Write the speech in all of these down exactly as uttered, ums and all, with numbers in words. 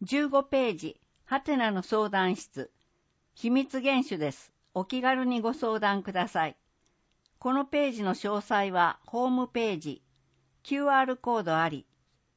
じゅうごページ、ハテナの相談室。秘密厳守です。お気軽にご相談ください。このページの詳細はホームページ、キューアール コードあり。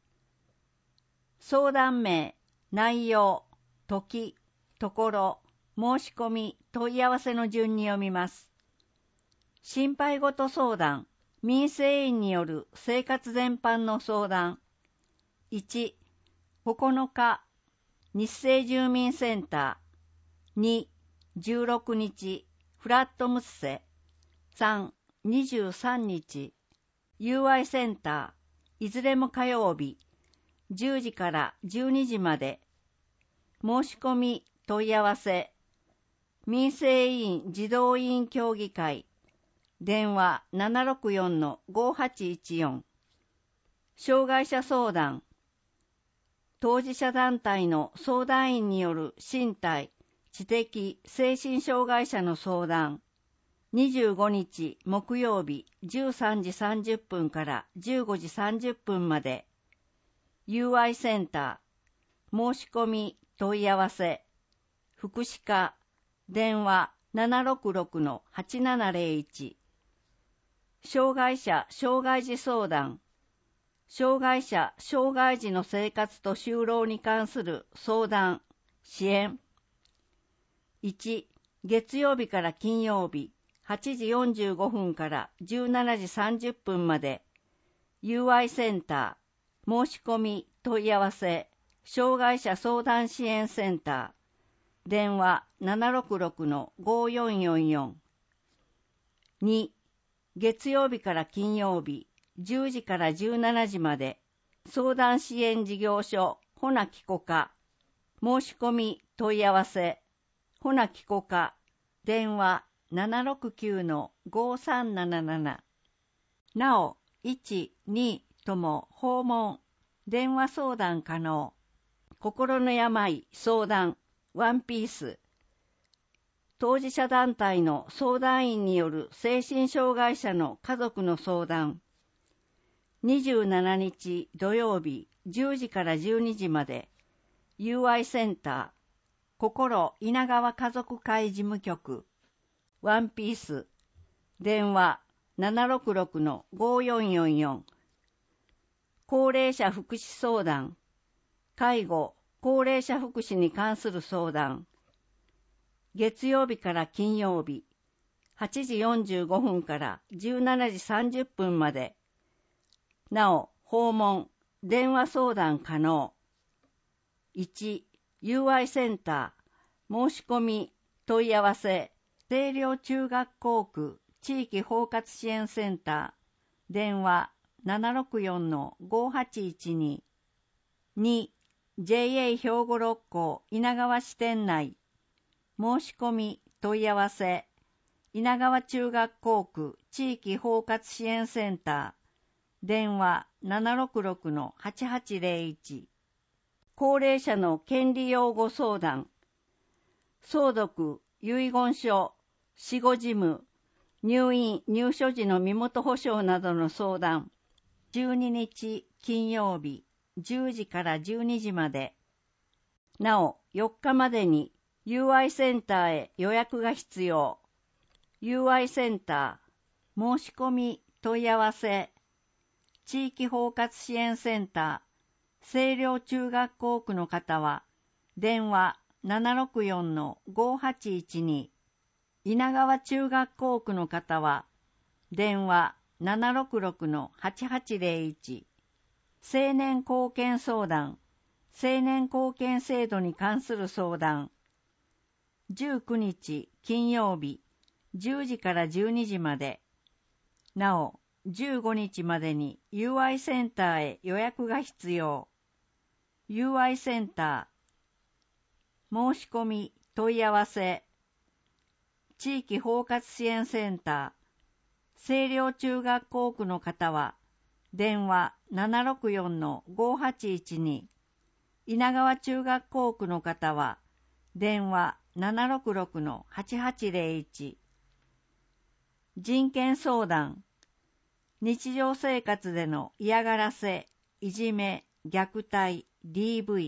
相談名、内容、時、ところ、申し込み、問い合わせの順に読みます。心配事相談、民生委員による生活全般の相談。いち、ここのか、日生住民センター。に、じゅうろくにち、フラットムッセ。さん、にじゅうさんにち、ユーアイ センター。いずれも火曜日、じゅうじからじゅうにじまで。申し込み、問い合わせ。民生委員児童委員協議会。電話 ななろくよんのごはちいちよん。障害者相談。当事者団体の相談員による身体、知的、精神障害者の相談。にじゅうごにち木曜日じゅうさんじさんじゅっぷんからじゅうごじさんじゅっぷんまで。ユーアイ センター。申し込み、問い合わせ。福祉課。電話 ななろくろくのはちななぜろいち。障害者、障害児相談。障害者、障害児の生活と就労に関する相談、支援。いち、月曜日から金曜日、はちじよんじゅうごふんからじゅうしちじさんじゅっぷんまで。ユーアイ センター。申し込み、問い合わせ。障害者相談支援センター。電話 ななろくろくのごよんよんよん。に、月曜日から金曜日、じゅうじからじゅうしちじまで。相談支援事業所、ほなきこか。申し込み、問い合わせ。ほなきこか。電話 ななろくきゅうのごさんなななな。なお、いち、にとも訪問。電話相談可能。心の病、相談、ワンピース。当事者団体の相談員による精神障害者の家族の相談。にじゅうしちにち土曜日じゅうじからじゅうにじまで。ユーアイ センター。心稲川家族会事務局。ワンピース。電話 ななろくろくのごよんよんよん。高齢者福祉相談。介護、高齢者福祉に関する相談。月曜日から金曜日、はちじよんじゅうごふんからじゅうしちじさんじゅっぷんまで。なお、訪問、電話相談可能。いち、ユーアイ センター。申し込み、問い合わせ。清涼中学校区地域包括支援センター。電話 ななろくよんのごはちいちに。に、ジェイエー 兵庫六甲稲川支店内。申し込み、問い合わせ。稲川中学校区地域包括支援センター。電話 ななろくろくのはちはちぜろいち。高齢者の権利擁護相談。相続、遺言書、死後事務、入院、入所時の身元保証などの相談。じゅうににち金曜日、じゅうじからじゅうにじまで。なお、よっかまでに ユーアイ センターへ予約が必要。ユーアイ センター、申し込み、問い合わせ。地域包括支援センター、清涼中学校区の方は、電話 ななろくよんのごはちいちに。稲川中学校区の方は、電話 ななろくろくのはちはちぜろいち。青年貢献相談、青年貢献制度に関する相談。じゅうくにち金曜日、じゅうじからじゅうにじまで。なお、じゅうごにちまでに ユーアイ センターへ予約が必要。ユーアイ センター。申し込み、問い合わせ。地域包括支援センター。清涼中学校区の方は、電話 ななろくよんのごはちいちに。稲川中学校区の方は、電話 ななろくろくのはちはちぜろいち。人権相談。日常生活での嫌がらせ、いじめ、虐待、ディーブイ、不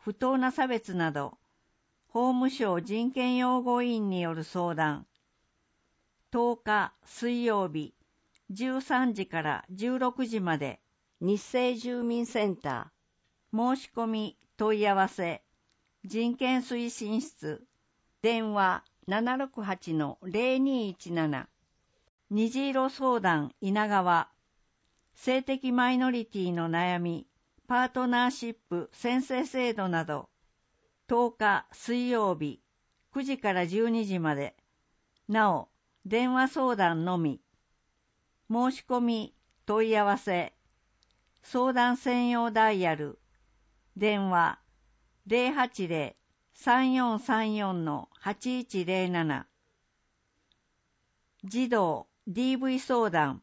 不当な差別など、法務省人権擁護委員による相談。とおか水曜日じゅうさんじからじゅうろくじまで日生住民センター。申し込み問い合わせ人権推進室電話 ななろくはちのゼロにいちなな。虹色相談稲川。性的マイノリティの悩み、パートナーシップ宣誓制度など。とおか水曜日くじからじゅうにじまで。なお、電話相談のみ。申し込み問い合わせ相談専用ダイヤル電話 ゼロはちゼロ さんよんさんよん はちいちゼロなな。児童 ディーブイ 相談。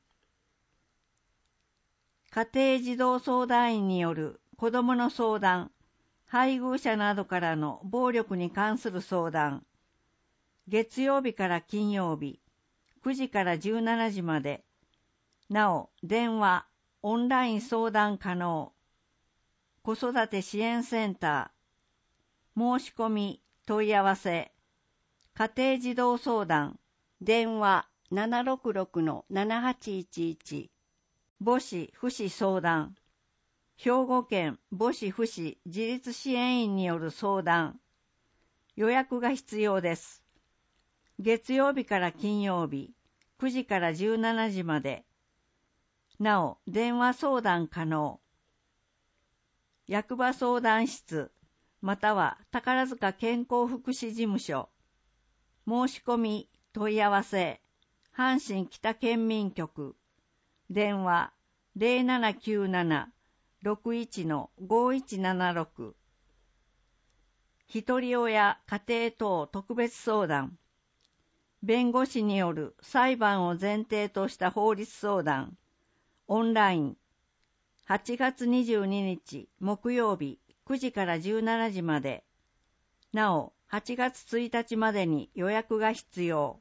家庭児童相談員による子どもの相談、配偶者などからの暴力に関する相談。月曜日から金曜日、くじからじゅうしちじまで。なお、電話、オンライン相談可能。子育て支援センター。申し込み、問い合わせ。家庭児童相談。電話 ななろくろくのななはちいちいち。母子福祉相談。兵庫県母子福祉自立支援員による相談。予約が必要です。月曜日から金曜日、くじからじゅうしちじまで。なお、電話相談可能。役場相談室、または宝塚健康福祉事務所。申し込み、問い合わせ、阪神北県民局。電話ゼロななきゅうなな ろくいちのごいちななろく。ひとり親家庭等特別相談。弁護士による裁判を前提とした法律相談。オンライン。はちがつにじゅうににち木曜日くじからじゅうしちじまで。なお、はちがつついたちまでに予約が必要。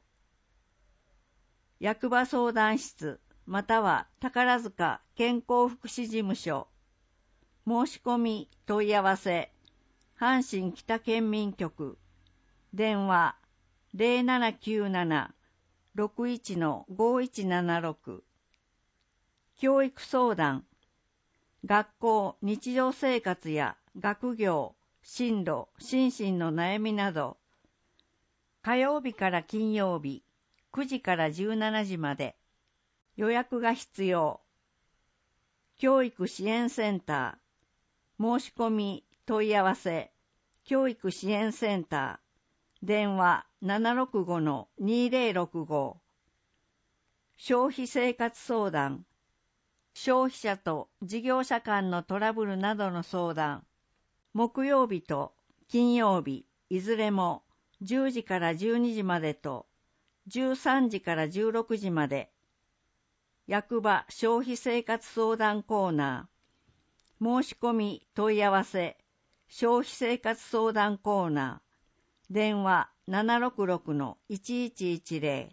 役場相談室、または宝塚健康福祉事務所。申し込み、問い合わせ、阪神北県民局。電話ゼロななきゅうなな ろくいちのごいちななろく。教育相談。学校、日常生活や学業、進路、心身の悩みなど。火曜日から金曜日、くじからじゅうしちじまで。予約が必要。教育支援センター。申し込み、問い合わせ、教育支援センター。電話 ななろくごのにゼロろくご。消費生活相談。消費者と事業者間のトラブルなどの相談。木曜日と金曜日、いずれもじゅうじからじゅうにじまでとじゅうさんじからじゅうろくじまで。役場消費生活相談コーナー。申し込み問い合わせ、消費生活相談コーナー。電話 ななろくろくのいちいちいちゼロ。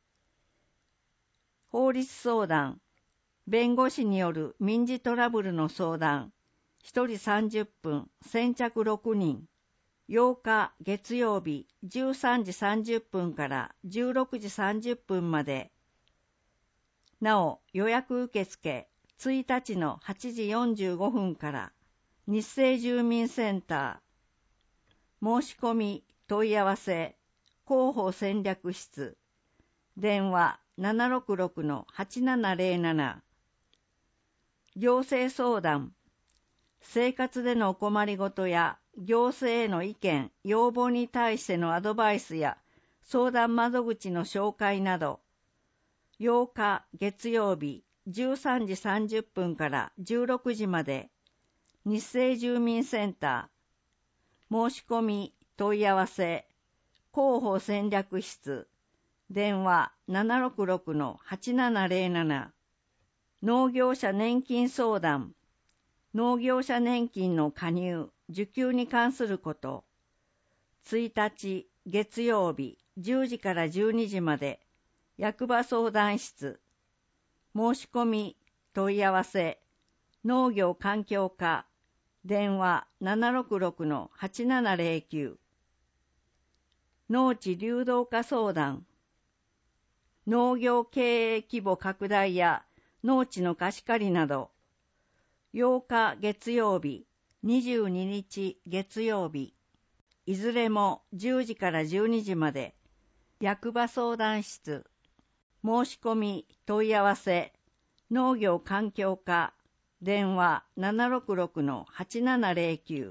法律相談。弁護士による民事トラブルの相談。ひとりさんじゅっぷん、先着ろくにん。ようか月曜日じゅうさんじさんじゅっぷんからじゅうろくじさんじゅっぷんまで。なお、予約受付いちにちのはちじよんじゅうごふんから日生住民センター。申し込み、問い合わせ、広報戦略室。電話 ななろくろくのはちななゼロなな。行政相談。生活でのお困りごとや行政への意見、要望に対してのアドバイスや相談窓口の紹介など。ようか月曜日じゅうさんじさんじゅっぷんからじゅうろくじまで。日生住民センター。申し込み、問い合わせ、広報戦略室。電話 ななろくろくのはちななゼロなな。農業者年金相談。農業者年金の加入、受給に関すること。いちにち月曜日じゅうじからじゅうにじまで。役場相談室。申し込み、問い合わせ、農業環境課。 電話 ななろくろくのはちななぜろきゅう。農地流動化相談。農業経営規模拡大や農地の貸し借りなど、ようか月曜日、にじゅうににち月曜日、いずれもじゅうじからじゅうにじまで、役場相談室、申し込み問い合わせ、農業環境課、電話 ななろくろくのはちななぜろきゅう。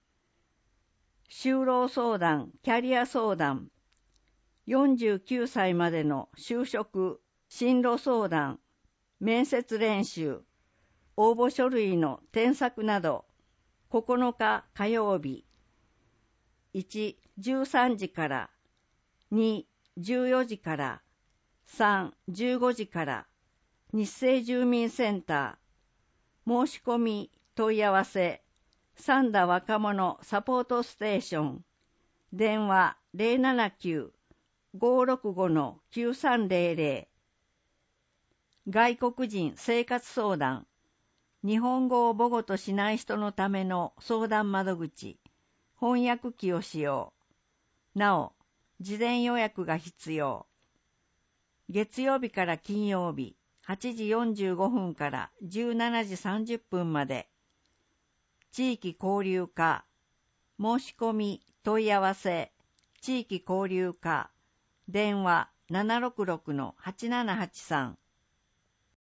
就労相談、キャリア相談、よんじゅうきゅうさいまでの就職、進路相談、面接練習、応募書類の添削など、ここのか火曜日、いち、じゅうさんじから、に、じゅうよじから、さん、じゅうごじから、日生住民センター、申し込み、問い合わせ、三田若者サポートステーション、電話 ゼロななきゅう ごろくごのきゅうさんぜろぜろ。外国人生活相談、日本語を母語としない人のための相談窓口、翻訳機を使用。なお、事前予約が必要。月曜日から金曜日、はちじよんじゅうごふんからじゅうしちじさんじゅっぷんまで。地域交流課、申し込み、問い合わせ、地域交流課、電話 ななろくろくのはちななはちさん。